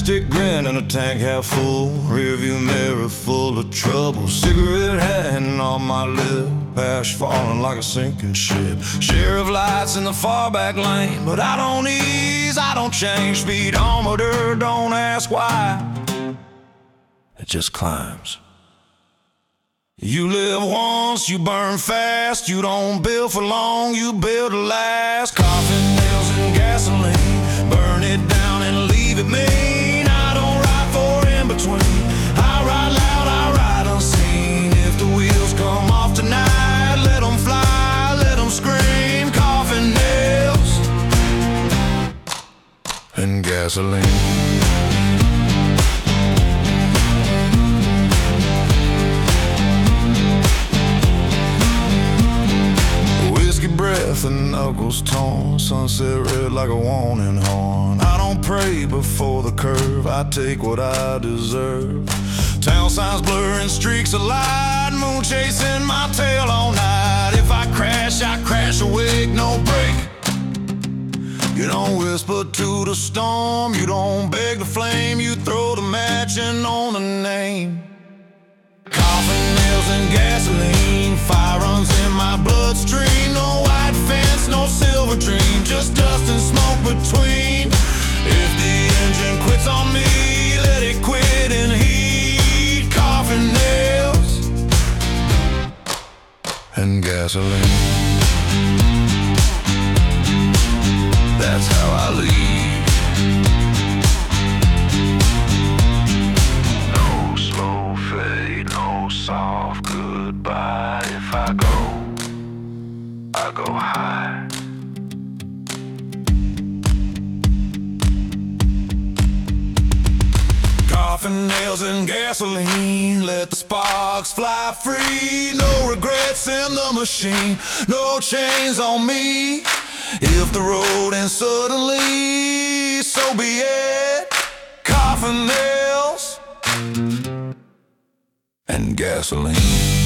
plastic grin and a tank half full, rearview mirror full of trouble, cigarette hanging on my lip, ash falling like a sinking ship, share of lights in the far back lane, but I don't ease, I don't change, speedometer, don't ask why, it just climbs. You live once, you burn fast, you don't build for long, you build to last. Coffin nails and gasoline, burn it down and leave it mean. I don't ride for in between, I ride loud, I ride unseen. If the wheels come off tonight, let them fly, let them scream. Coffin nails and gasoline. Breath and knuckles torn, sunset red like a warning horn. I don't pray before the curve, I take what I deserve. Town signs blurring, streaks of light, moon chasing my tail all night. If I crash awake, no break. You don't whisper to the storm, you don't beg the flame, you throw the match in on the name. Coffin nails and gasoline, fire runs in my bloodstream. No white fence, no silver dream, just dust and smoke between. If the engine quits on me, let it quit in heat. Coffin nails and gasoline, that's how I leave. Soft goodbye. If I go high. Coffin nails and gasoline, let the sparks fly free. No regrets in the machine, no chains on me. If the road ends suddenly, so be it. Coffin nails and gasoline.